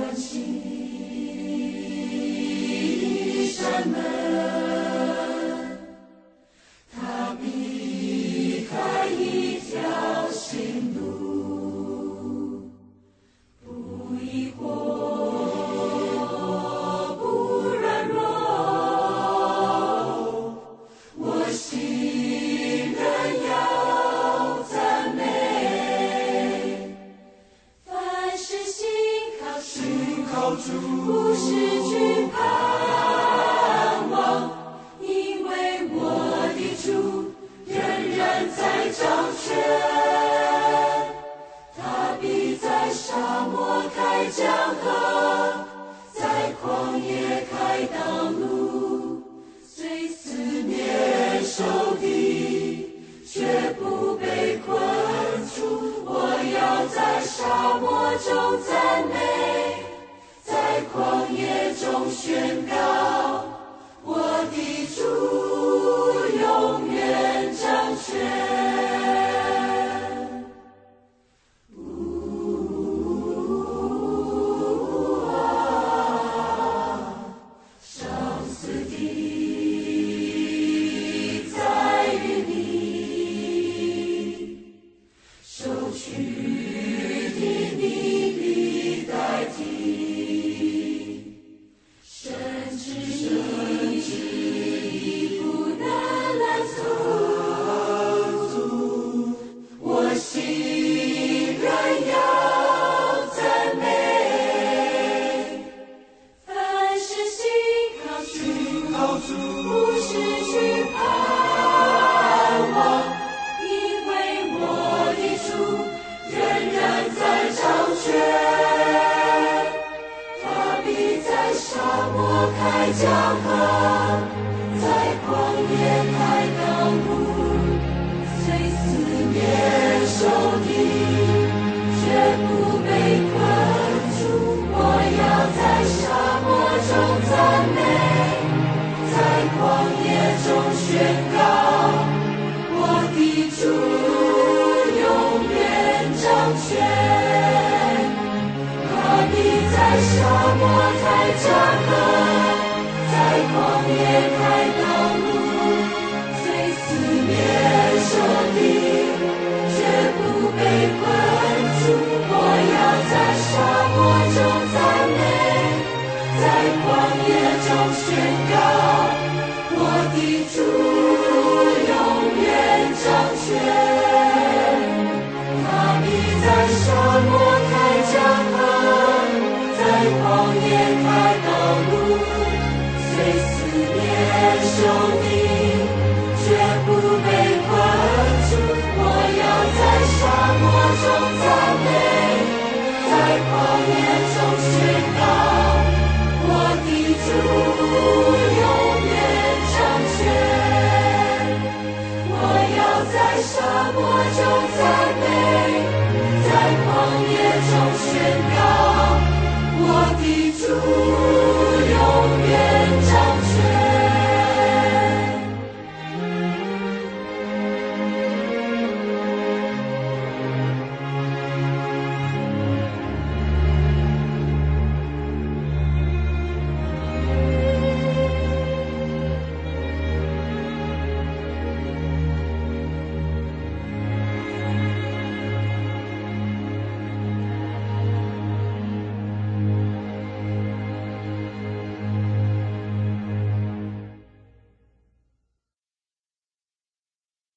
一扇门，他避开一条新路，不疑惑，不软弱，我心仍要赞美。凡事信靠主，不失去盼望，因为我的主仍然在掌权。他必在沙漠开江河，在旷野开道路，虽四面受敌，却不被困住。我要在沙漠中赞美，在旷野中宣告，我的主永远掌权。生死的在于你，受屈的你必代替，甚至已不能拦阻，我心仍要赞美。凡事信靠主，不失去盼望，因为我的主仍然在掌权。他必在沙漠开江河，在旷野开道路，虽四面受敌，却不被困住。我要在沙漠中赞美，在旷野中宣告，我的主永远掌权。他必在沙漠开江河，在旷野开道路，虽四面受敌，却不被困住。我要在沙漠中赞美，在旷野中宣告，我的主永远掌权。他必在沙漠开江河，在旷野开道路，虽四面受敌，却不被困住。我要在沙漠中赞美，在旷野中宣告，我的主永远掌权。我要在沙漠中赞美，在旷野中宣告，我的主